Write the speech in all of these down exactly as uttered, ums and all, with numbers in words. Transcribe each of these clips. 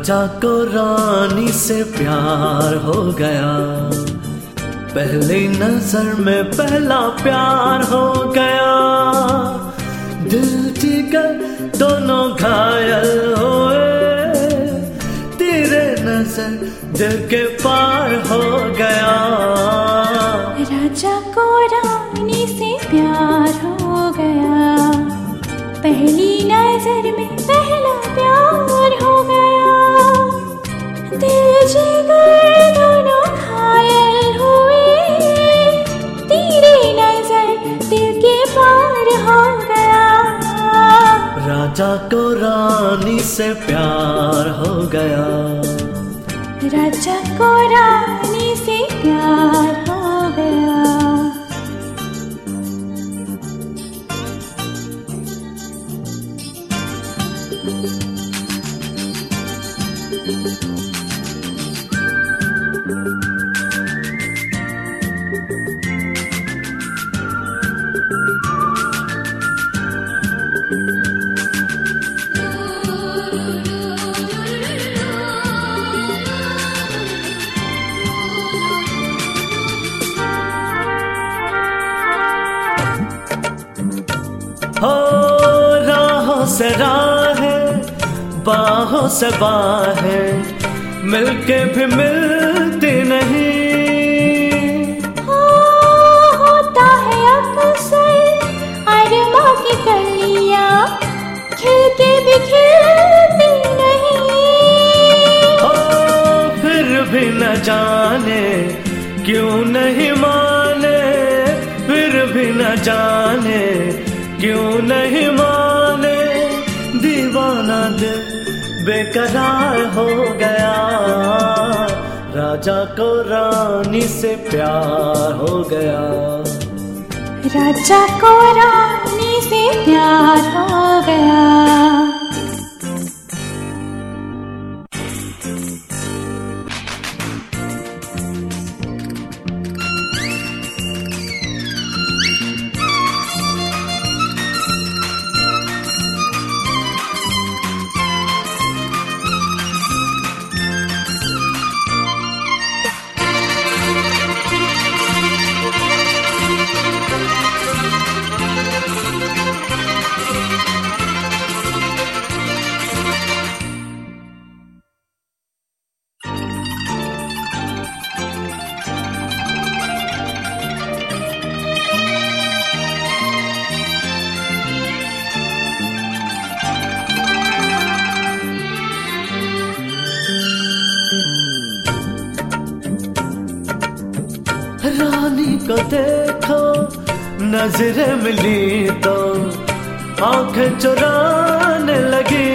राजा को रानी से प्यार हो गया, पहली नजर में पहला प्यार हो गया। दिल जिगर दोनों घायल हुए, तेरे नजर दिल के पार हो गया। राजा को रानी से प्यार हो गया, पहली नजर में पहला प्यार हो गया। दिल जिगर दोनों घायल हुए, तेरी नजर दिल के पार हो गया। राजा को रानी से प्यार हो गया, राजा को रानी से प्यार हो गया। हो राहों से राहें, बाहों से बाहें, मिलके भी मिलती नहीं। हो होता है अक्सर अरमा की कलियां, खिल के भी खिलती नहीं। हो फिर भी न जाने क्यों नहीं माने, फिर भी न जाने क्यों नहीं माने। दीवाना दिल बेकरार हो गया, राजा को रानी से प्यार हो गया। राजा को रानी से प्यार हो गया। रानी को देखो नजरें मिली तो आंखें चुराने लगी।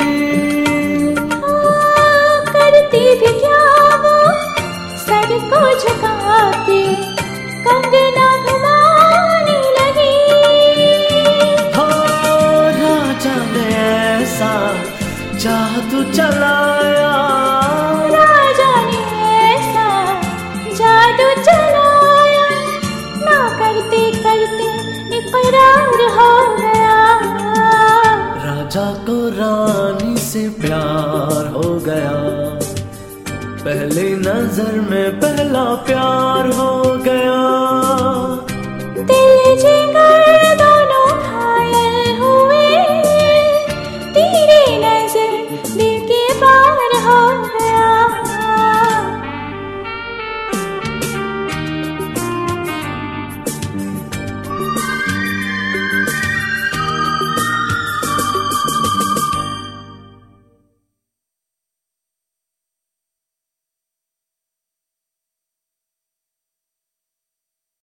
करती भी क्या वो सर को झुका के कंगना घुमाने लगी। हो राजा ने ऐसा जादू चलाया, राजा ने ऐसा जादू चलाया, ना करते करते इकरार हो गया। राजा को रानी से प्यार हो गया, पहली नजर में पहला प्यार हो